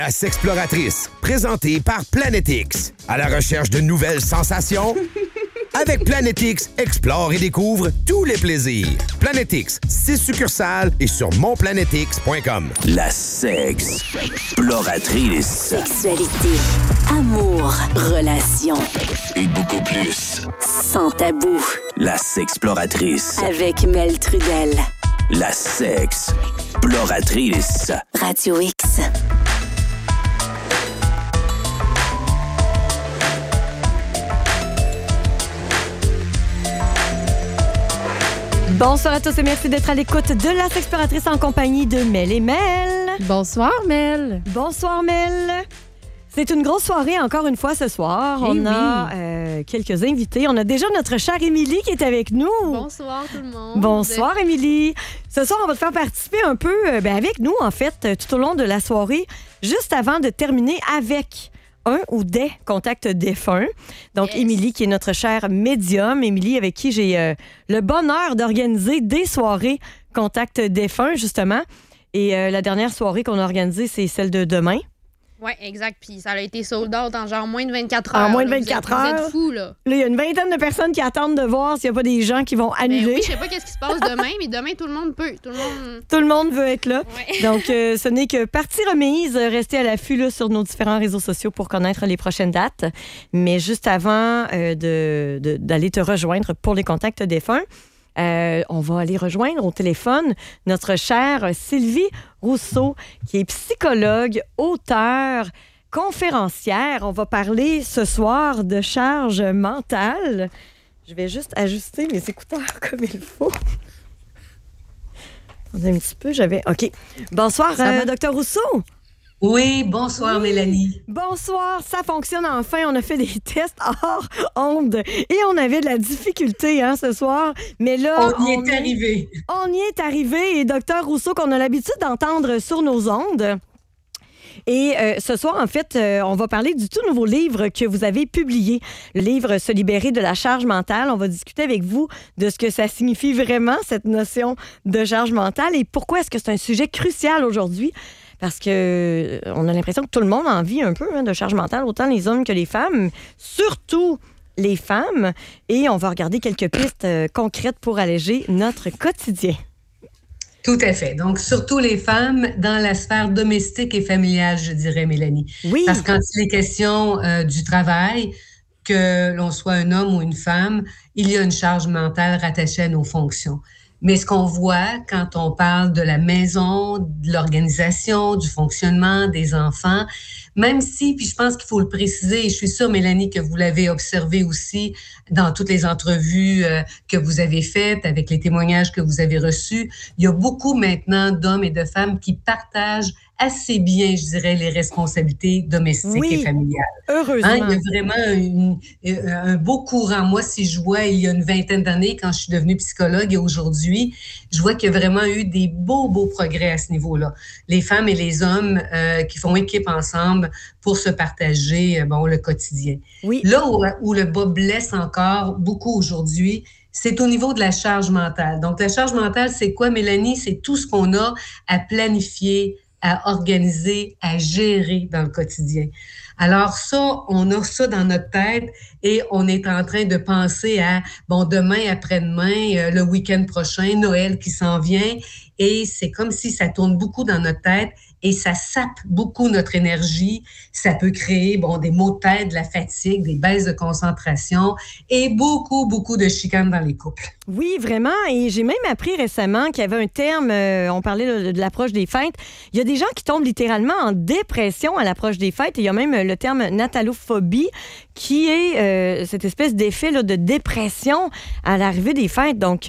La Sexploratrice, présentée par Planetix. À la recherche de nouvelles sensations? Avec Planetix, explore et découvre tous les plaisirs. Planetix, 6 succursales et sur monplanetix.com. La Sexploratrice. Sexualité, amour, relations. Et beaucoup plus. Sans tabou. La Sexploratrice. Avec Mel Trudel. La Sexploratrice. Radio X. Bonsoir à tous et merci d'être à l'écoute de la Sexploratrice en compagnie de Mel et Mel. Bonsoir, Mel. Bonsoir, Mel. C'est une grosse soirée encore une fois ce soir. On a quelques invités. On a déjà notre chère Émilie qui est avec nous. Bonsoir tout le monde. Bonsoir, Émilie. Ce soir, on va te faire participer un peu avec nous, en fait, tout au long de la soirée, juste avant de terminer avec un ou des contacts défunts. Donc, Émilie, qui est notre chère médium. Émilie, avec qui j'ai le bonheur d'organiser des soirées contacts défunts, justement. Et la dernière soirée qu'on a organisée, c'est celle de demain. Oui, exact. Puis ça a été sold out en genre moins de 24 heures. En moins de 24 heures. Vous êtes fous, là. Là, il y a une vingtaine de personnes qui attendent de voir s'il n'y a pas des gens qui vont annuler. Ben oui, je sais pas qu'est-ce qui se passe demain, mais demain, tout le monde peut. Tout le monde veut être là. Ouais. Donc, ce n'est que partie remise. Restez à l'affût là, sur nos différents réseaux sociaux pour connaître les prochaines dates. Mais juste avant d'aller te rejoindre pour les contacts défunts, on va aller rejoindre au téléphone notre chère Sylvie Rousseau, qui est psychologue, auteure, conférencière. On va parler ce soir de charge mentale. Je vais juste ajuster mes écouteurs comme il faut. Attendez un petit peu, OK. Bonsoir, Dr. Rousseau. Oui, bonsoir Mélanie. Bonsoir, ça fonctionne enfin. On a fait des tests hors onde et on avait de la difficulté ce soir. Mais là, on y est arrivé. On y est arrivé et Dr. Rousseau, qu'on a l'habitude d'entendre sur nos ondes. Et ce soir, en fait, on va parler du tout nouveau livre que vous avez publié, le livre « Se libérer de la charge mentale ». On va discuter avec vous de ce que ça signifie vraiment, cette notion de charge mentale, et pourquoi est-ce que c'est un sujet crucial aujourd'hui. Parce que on a l'impression que tout le monde en vit un peu de charge mentale, autant les hommes que les femmes, surtout les femmes. Et on va regarder quelques pistes concrètes pour alléger notre quotidien. Tout à fait. Donc, surtout les femmes dans la sphère domestique et familiale, je dirais, Mélanie. Oui. Parce que quand il est question du travail, que l'on soit un homme ou une femme, il y a une charge mentale rattachée à nos fonctions. Mais ce qu'on voit quand on parle de la maison, de l'organisation, du fonctionnement des enfants, même si, puis je pense qu'il faut le préciser, et je suis sûre, Mélanie, que vous l'avez observé aussi dans toutes les entrevues que vous avez faites, avec les témoignages que vous avez reçus, il y a beaucoup maintenant d'hommes et de femmes qui partagent assez bien, je dirais, les responsabilités domestiques et familiales. Heureusement. Il y a vraiment un beau courant. Moi, si je vois il y a une vingtaine d'années, quand je suis devenue psychologue, et aujourd'hui, je vois qu'il y a vraiment eu des beaux progrès à ce niveau-là. Les femmes et les hommes qui font équipe ensemble pour se partager le quotidien. Oui. Là où le bas blesse encore beaucoup aujourd'hui, c'est au niveau de la charge mentale. Donc, la charge mentale, c'est quoi, Mélanie? C'est tout ce qu'on a à planifier, à organiser, à gérer dans le quotidien. Alors ça, on a ça dans notre tête et on est en train de penser à, demain, après-demain, le week-end prochain, Noël qui s'en vient, et c'est comme si ça tourne beaucoup dans notre tête et ça sape beaucoup notre énergie. Ça peut créer, des maux de tête, de la fatigue, des baisses de concentration et beaucoup de chicanes dans les couples. Oui, vraiment. Et j'ai même appris récemment qu'il y avait un terme, on parlait de l'approche des fêtes. Il y a des gens qui tombent littéralement en dépression à l'approche des fêtes. Et il y a même le terme natalophobie, qui est cette espèce d'effet de dépression à l'arrivée des fêtes. Donc,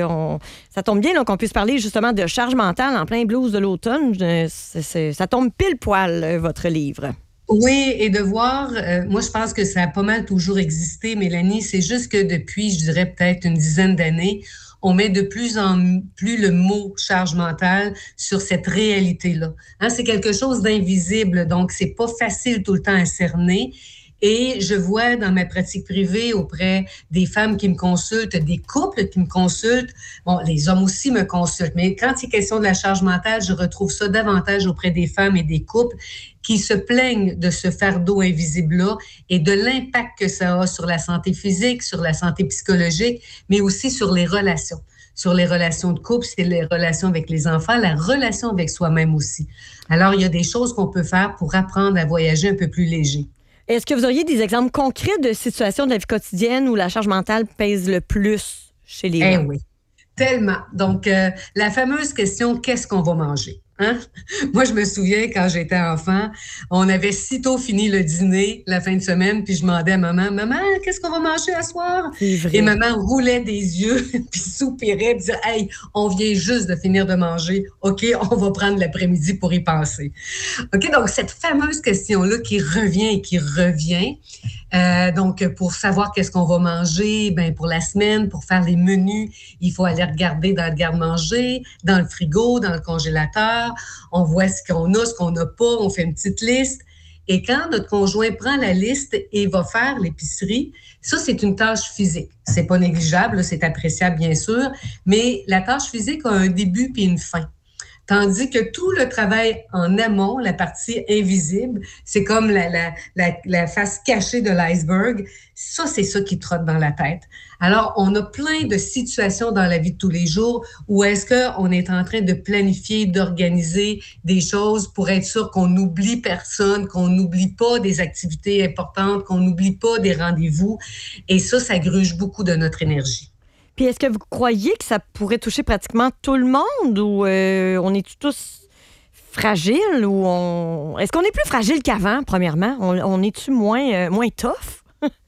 ça tombe bien qu'on puisse parler justement de charge mentale en plein blues de l'automne. Ça tombe pile poil, votre livre. Oui, et de voir, moi je pense que ça a pas mal toujours existé, Mélanie, c'est juste que depuis, je dirais peut-être une dizaine d'années, on met de plus en plus le mot charge mentale sur cette réalité-là. C'est quelque chose d'invisible, donc c'est pas facile tout le temps à cerner. Et je vois dans ma pratique privée auprès des femmes qui me consultent, des couples qui me consultent, bon, les hommes aussi me consultent, mais quand il est question de la charge mentale, je retrouve ça davantage auprès des femmes et des couples qui se plaignent de ce fardeau invisible-là et de l'impact que ça a sur la santé physique, sur la santé psychologique, mais aussi sur les relations. Sur les relations de couple, c'est les relations avec les enfants, la relation avec soi-même aussi. Alors, il y a des choses qu'on peut faire pour apprendre à voyager un peu plus léger. Est-ce que vous auriez des exemples concrets de situations de la vie quotidienne où la charge mentale pèse le plus chez les gens? Oui, tellement. Donc, la fameuse question, qu'est-ce qu'on va manger? Hein? Moi, je me souviens, quand j'étais enfant, on avait sitôt fini le dîner la fin de semaine, puis je demandais à maman, « Maman, qu'est-ce qu'on va manger à soir? » Et maman roulait des yeux, puis soupirait, puis disait, « Hey, on vient juste de finir de manger. OK, on va prendre l'après-midi pour y penser. » OK, donc cette fameuse question-là qui revient et qui revient, donc pour savoir qu'est-ce qu'on va manger, ben pour la semaine, pour faire les menus, il faut aller regarder dans le garde-manger, dans le frigo, dans le congélateur. On voit ce qu'on a, ce qu'on n'a pas, on fait une petite liste. Et quand notre conjoint prend la liste et va faire l'épicerie, ça, c'est une tâche physique. C'est pas négligeable, c'est appréciable, bien sûr, mais la tâche physique a un début puis une fin. Tandis que tout le travail en amont, la partie invisible, c'est comme la face cachée de l'iceberg. Ça, c'est ça qui trotte dans la tête. Alors, on a plein de situations dans la vie de tous les jours où est-ce qu'on est en train de planifier, d'organiser des choses pour être sûr qu'on n'oublie personne, qu'on n'oublie pas des activités importantes, qu'on n'oublie pas des rendez-vous. Et ça gruge beaucoup de notre énergie. Puis est-ce que vous croyez que ça pourrait toucher pratiquement tout le monde ou on est tous fragiles ou est-ce qu'on est plus fragile qu'avant, premièrement? On est-tu moins tough?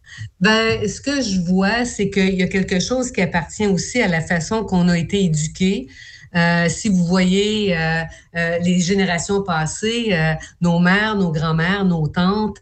Ben, ce que je vois, c'est qu'il y a quelque chose qui appartient aussi à la façon qu'on a été éduqués. Si vous voyez les générations passées, nos mères, nos grands-mères, nos tantes,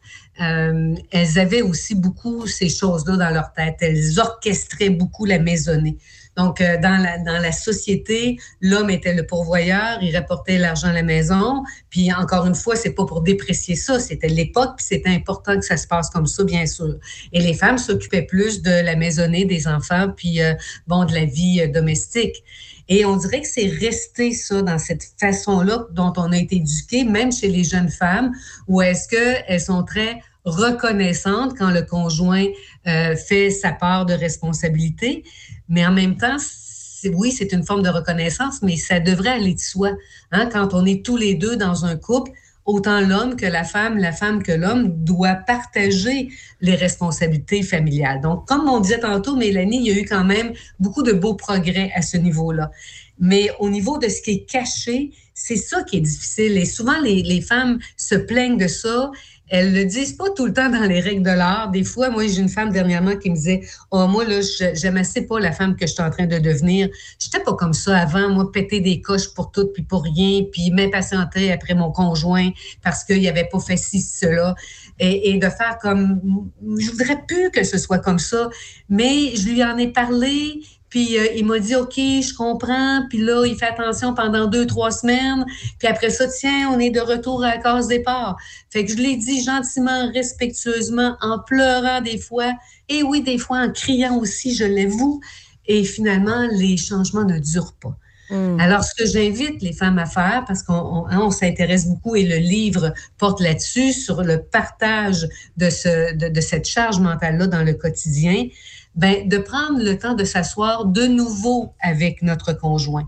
elles avaient aussi beaucoup ces choses-là dans leur tête. Elles orchestraient beaucoup la maisonnée. Donc, dans la société, l'homme était le pourvoyeur, il rapportait l'argent à la maison. Puis, encore une fois, c'est pas pour déprécier ça, c'était l'époque, puis c'était important que ça se passe comme ça, bien sûr. Et les femmes s'occupaient plus de la maisonnée, des enfants, puis, de la vie domestique. Et on dirait que c'est resté ça dans cette façon-là dont on a été éduqué, même chez les jeunes femmes, où est-ce qu'elles sont très reconnaissantes quand le conjoint fait sa part de responsabilité. Mais en même temps, oui, c'est une forme de reconnaissance, mais ça devrait aller de soi. Hein? Quand on est tous les deux dans un couple, autant l'homme que la femme que l'homme doit partager les responsabilités familiales. Donc, comme on disait tantôt, Mélanie, il y a eu quand même beaucoup de beaux progrès à ce niveau-là. Mais au niveau de ce qui est caché, c'est ça qui est difficile. Et souvent, les femmes se plaignent de ça. Elles le disent pas tout le temps dans les règles de l'art. Des fois, moi, j'ai une femme dernièrement qui me disait « Oh, moi, là, j'aime assez pas la femme que je suis en train de devenir. J'étais pas comme ça avant, moi, péter des coches pour tout puis pour rien, puis m'impatienter après mon conjoint parce qu'il avait pas fait ci, cela. » Et de faire comme « Je voudrais plus que ce soit comme ça. » Mais je lui en ai parlé. Puis il m'a dit, OK, je comprends. Puis là, il fait attention pendant 2-3 semaines. Puis après ça, tiens, on est de retour à la case départ. Fait que je l'ai dit gentiment, respectueusement, en pleurant des fois. Et oui, des fois en criant aussi, je l'avoue. Et finalement, les changements ne durent pas. Alors, ce que j'invite les femmes à faire, parce qu'on s'intéresse beaucoup et le livre porte là-dessus, sur le partage de cette charge mentale-là dans le quotidien, ben, de prendre le temps de s'asseoir de nouveau avec notre conjoint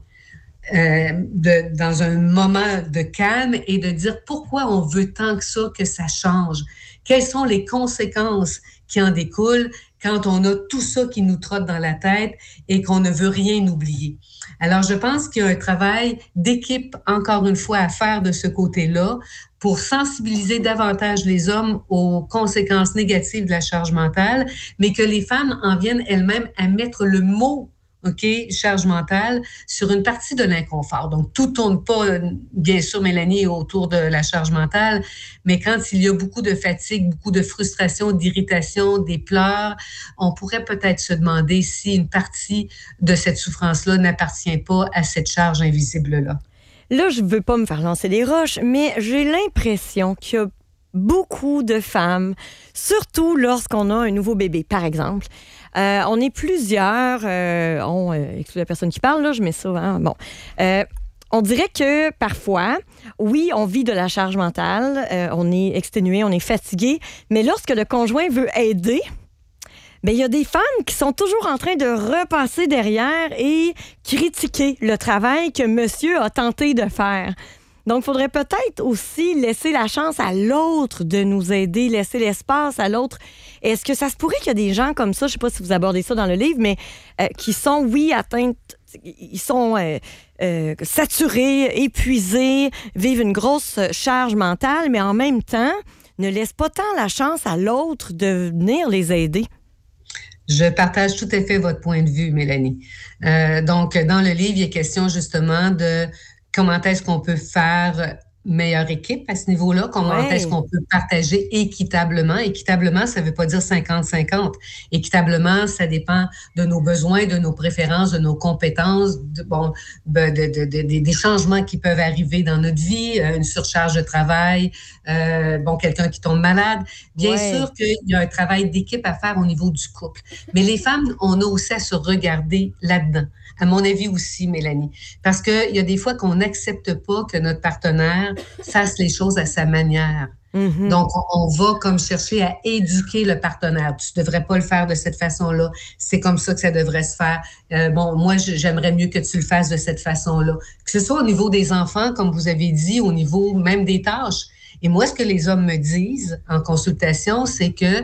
dans un moment de calme et de dire pourquoi on veut tant que ça que ça change. Quelles sont les conséquences qui en découlent quand on a tout ça qui nous trotte dans la tête et qu'on ne veut rien oublier. Alors, je pense qu'il y a un travail d'équipe, encore une fois, à faire de ce côté-là pour sensibiliser davantage les hommes aux conséquences négatives de la charge mentale, mais que les femmes en viennent elles-mêmes à mettre le mot, OK, charge mentale, sur une partie de l'inconfort. Donc, tout tourne pas, bien sûr, Mélanie, autour de la charge mentale, mais quand il y a beaucoup de fatigue, beaucoup de frustration, d'irritation, des pleurs, on pourrait peut-être se demander si une partie de cette souffrance-là n'appartient pas à cette charge invisible-là. Là, je veux pas me faire lancer des roches, mais j'ai l'impression qu'il y a beaucoup de femmes, surtout lorsqu'on a un nouveau bébé, par exemple. On est plusieurs, on exclut la personne qui parle, là, je mets ça, hein, bon. On dirait que parfois, oui, on vit de la charge mentale, on est exténué, on est fatigué, mais lorsque le conjoint veut aider, bien, il y a des femmes qui sont toujours en train de repasser derrière et critiquer le travail que monsieur a tenté de faire. Donc, il faudrait peut-être aussi laisser la chance à l'autre de nous aider, laisser l'espace à l'autre. Est-ce que ça se pourrait qu'il y a des gens comme ça, je ne sais pas si vous abordez ça dans le livre, mais qui sont, oui, atteintes, ils sont saturés, épuisés, vivent une grosse charge mentale, mais en même temps, ne laissent pas tant la chance à l'autre de venir les aider? Je partage tout à fait votre point de vue, Mélanie. Donc, dans le livre, il est question justement de comment est-ce qu'on peut faire meilleure équipe à ce niveau-là, comment est-ce qu'on peut partager équitablement. Équitablement, ça ne veut pas dire 50-50. Équitablement, ça dépend de nos besoins, de nos préférences, de nos compétences, des changements qui peuvent arriver dans notre vie, une surcharge de travail, quelqu'un qui tombe malade. Bien sûr qu'il y a un travail d'équipe à faire au niveau du couple. Mais les femmes, on a aussi à se regarder là-dedans. À mon avis aussi, Mélanie. Parce qu'il y a des fois qu'on n'accepte pas que notre partenaire fasse les choses à sa manière. Mm-hmm. Donc, on va comme chercher à éduquer le partenaire. Tu ne devrais pas le faire de cette façon-là. C'est comme ça que ça devrait se faire. Moi, j'aimerais mieux que tu le fasses de cette façon-là. Que ce soit au niveau des enfants, comme vous avez dit, au niveau même des tâches. Et moi, ce que les hommes me disent en consultation, c'est que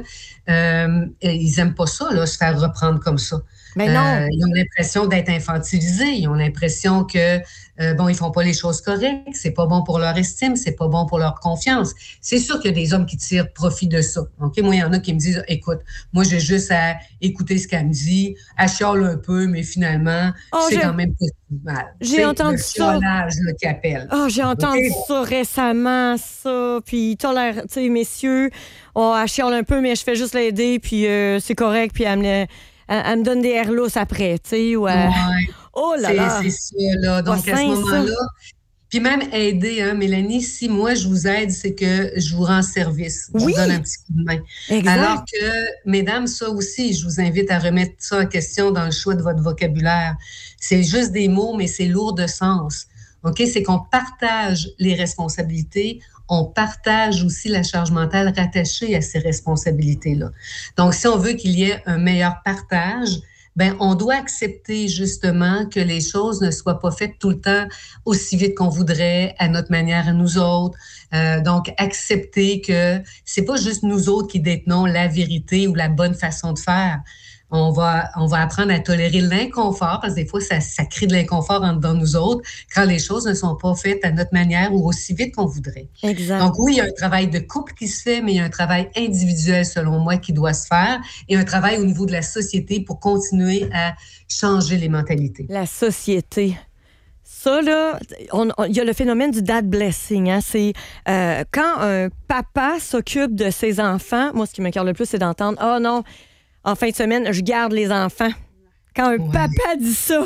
ils n'aiment pas ça, là, se faire reprendre comme ça. Mais non. Ils ont l'impression d'être infantilisés. Ils ont l'impression que, ils font pas les choses correctes. C'est pas bon pour leur estime. C'est pas bon pour leur confiance. C'est sûr qu'il y a des hommes qui tirent profit de ça. OK? Moi, il y en a qui me disent, écoute, moi, j'ai juste à écouter ce qu'elle me dit. Elle chiale un peu, mais finalement, c'est quand même pas mal. J'ai entendu ça. Là, qui appelle. J'ai entendu ça récemment, ça. Puis, tolère, tu sais, messieurs, elle chiale un peu, mais je fais juste l'aider, puis c'est correct, puis elle me donne des airs lousses après, tu sais. Oh là là! C'est ça, là. Donc, à ce moment-là, puis même aider, hein, Mélanie, si moi, je vous aide, c'est que je vous rends service. Je vous donne un petit coup de main. Exact. Alors que, mesdames, ça aussi, je vous invite à remettre ça en question dans le choix de votre vocabulaire. C'est juste des mots, mais c'est lourd de sens. OK? C'est qu'on partage les responsabilités, on partage aussi la charge mentale rattachée à ces responsabilités-là. Donc, si on veut qu'il y ait un meilleur partage, on doit accepter justement que les choses ne soient pas faites tout le temps aussi vite qu'on voudrait, à notre manière, à nous autres. Donc, accepter que c'est pas juste nous autres qui détenons la vérité ou la bonne façon de faire. On va apprendre à tolérer l'inconfort, parce que des fois, ça crée de l'inconfort en dedans nous autres quand les choses ne sont pas faites à notre manière ou aussi vite qu'on voudrait. Exact. Donc oui, il y a un travail de couple qui se fait, mais il y a un travail individuel, selon moi, qui doit se faire, et un travail au niveau de la société pour continuer à changer les mentalités. La société. Ça, là, il y a le phénomène du dad blessing. Hein? C'est quand un papa s'occupe de ses enfants, moi, ce qui m'écoeure le plus, c'est d'entendre « Ah non, en fin de semaine, je garde les enfants. » Quand un papa dit ça,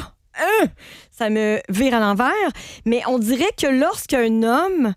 ça me vire à l'envers. Mais on dirait que lorsqu'un homme,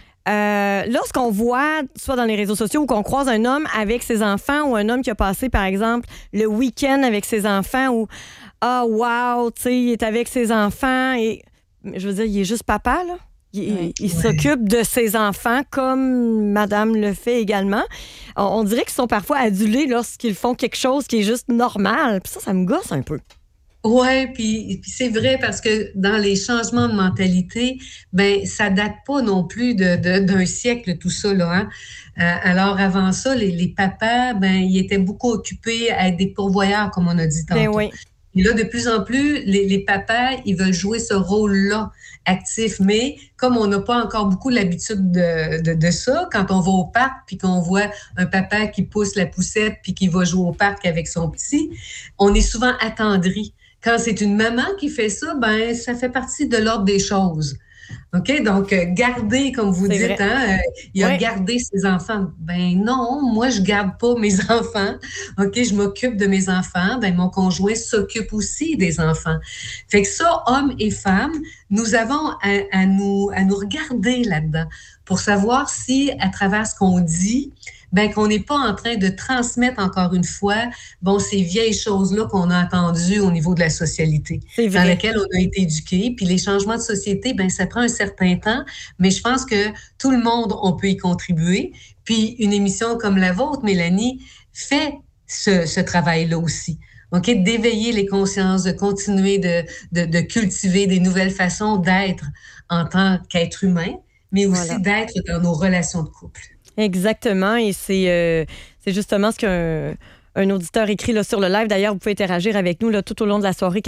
lorsqu'on voit, soit dans les réseaux sociaux, ou qu'on croise un homme avec ses enfants, ou un homme qui a passé, par exemple, le week-end avec ses enfants, ou « Ah, wow, tu sais, il est avec ses enfants. » Et je veux dire, il est juste papa, là. Il s'occupe de ses enfants comme madame le fait également. On dirait qu'ils sont parfois adulés lorsqu'ils font quelque chose qui est juste normal. Puis ça me gosse un peu. Oui, puis c'est vrai parce que dans les changements de mentalité, ça date pas non plus d'un siècle, tout ça, là, hein? Alors, avant ça, les papas, ils étaient beaucoup occupés à être des pourvoyeurs, comme on a dit tantôt. Oui. Et là, de plus en plus, les papas, ils veulent jouer ce rôle-là actif. Mais comme on n'a pas encore beaucoup l'habitude de ça, quand on va au parc puis qu'on voit un papa qui pousse la poussette puis qui va jouer au parc avec son petit, on est souvent attendri. Quand c'est une maman qui fait ça, ça fait partie de l'ordre des choses. OK? Donc, garder, comme vous dites, hein, il a gardé ses enfants. Non, moi, je garde pas mes enfants. OK? Je m'occupe de mes enfants. Mon conjoint s'occupe aussi des enfants. Fait que ça, hommes et femmes, nous avons à nous regarder là-dedans pour savoir si, à travers ce qu'on dit, ben qu'on n'est pas en train de transmettre encore une fois, ces vieilles choses-là qu'on a entendues au niveau de la socialité, dans laquelle on a été éduqués. Puis les changements de société, ça prend un certain temps, mais je pense que tout le monde, on peut y contribuer. Puis une émission comme la vôtre, Mélanie, fait ce travail-là aussi. OK, d'éveiller les consciences, de continuer de cultiver des nouvelles façons d'être en tant qu'être humain, mais aussi d'être dans nos relations de couple. Exactement, et c'est justement ce qu'un auditeur écrit là, sur le live. D'ailleurs, vous pouvez interagir avec nous là, tout au long de la soirée,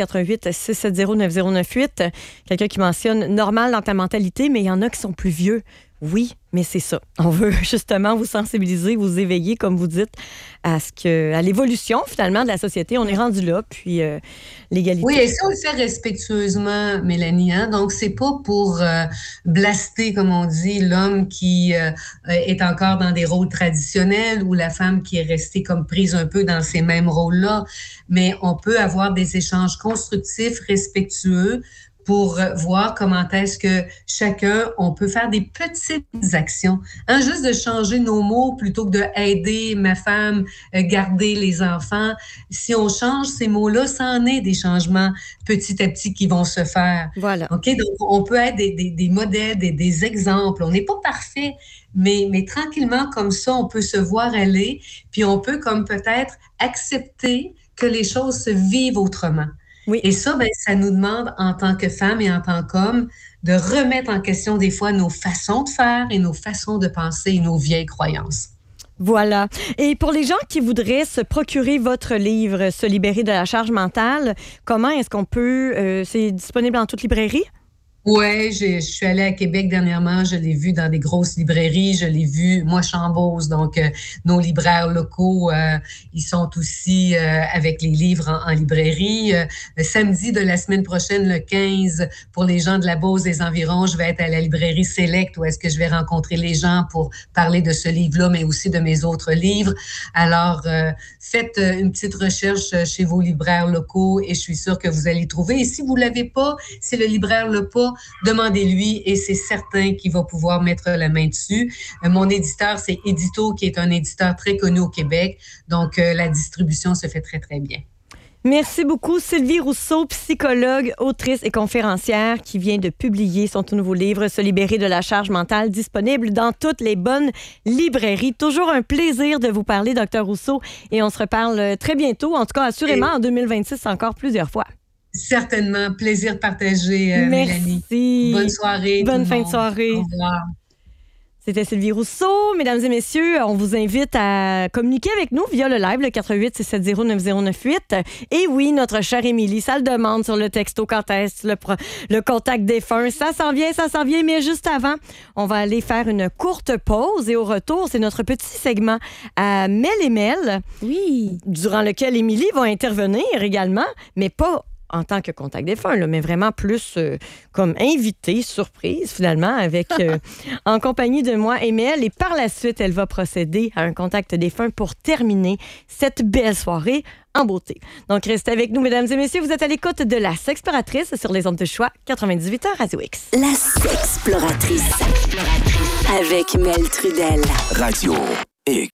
88-670-9098. Quelqu'un qui mentionne « normal dans ta mentalité », mais il y en a qui sont plus vieux. Oui, mais c'est ça. On veut justement vous sensibiliser, vous éveiller, comme vous dites, à l'évolution, finalement, de la société. On est rendu là, puis l'égalité. Oui, et ça, on le fait respectueusement, Mélanie. Hein? Donc, c'est pas pour blaster, comme on dit, l'homme qui est encore dans des rôles traditionnels ou la femme qui est restée comme prise un peu dans ces mêmes rôles-là. Mais on peut avoir des échanges constructifs, respectueux, pour voir comment est-ce que chacun, on peut faire des petites actions. Hein, juste de changer nos mots plutôt que de aider ma femme, garder les enfants. Si on change ces mots-là, ça en est des changements petit à petit qui vont se faire. Voilà. OK? Donc, on peut être des modèles, des exemples. On n'est pas parfait, mais tranquillement, comme ça, on peut se voir aller, puis on peut comme peut-être accepter que les choses se vivent autrement. Oui. Et ça, ça nous demande, en tant que femme et en tant qu'homme, de remettre en question des fois nos façons de faire et nos façons de penser et nos vieilles croyances. Voilà. Et pour les gens qui voudraient se procurer votre livre, Se libérer de la charge mentale, comment est-ce qu'on peut... c'est disponible en toute librairie? Oui, je suis allée à Québec dernièrement, je l'ai vu dans des grosses librairies, je l'ai vu, moi, Chambose, donc nos libraires locaux, ils sont aussi avec les livres en librairie. Samedi de la semaine prochaine, le 15, pour les gens de la Beauce des environs, je vais être à la librairie Select, où est-ce que je vais rencontrer les gens pour parler de ce livre-là, mais aussi de mes autres livres. Alors, faites une petite recherche chez vos libraires locaux et je suis sûre que vous allez trouver. Et si vous ne l'avez pas, si le libraire l'a pas, demandez-lui et c'est certain qu'il va pouvoir mettre la main dessus. Mon éditeur, c'est Édito, qui est un éditeur très connu au Québec. Donc, la distribution se fait très, très bien. Merci beaucoup, Sylvie Rousseau, psychologue, autrice et conférencière qui vient de publier son tout nouveau livre « Se libérer de la charge mentale », disponible dans toutes les bonnes librairies. Toujours un plaisir de vous parler, Dr Rousseau, et on se reparle très bientôt, en tout cas assurément en 2026 encore plusieurs fois. Certainement. Plaisir partagé, Mélanie. Merci. Bonne soirée. Bonne fin de soirée. Au revoir. C'était Sylvie Rousseau. Mesdames et messieurs, on vous invite à communiquer avec nous via le live, le 88-670-9098. Et oui, notre chère Émilie, ça le demande sur le texto quand est-ce le contact défunt. Ça s'en vient, mais juste avant, on va aller faire une courte pause et au retour, c'est notre petit segment à Mel et Mel. Oui. Durant lequel Émilie va intervenir également, mais pas en tant que contact défunt, là, mais vraiment plus comme invitée, surprise finalement, avec en compagnie de moi et Mel. Et par la suite, elle va procéder à un contact défunt pour terminer cette belle soirée en beauté. Donc, restez avec nous, mesdames et messieurs. Vous êtes à l'écoute de La Sexploratrice sur les ondes de choix 98.1 Radio X. La Sexploratrice. Avec Mel Trudel. Radio X.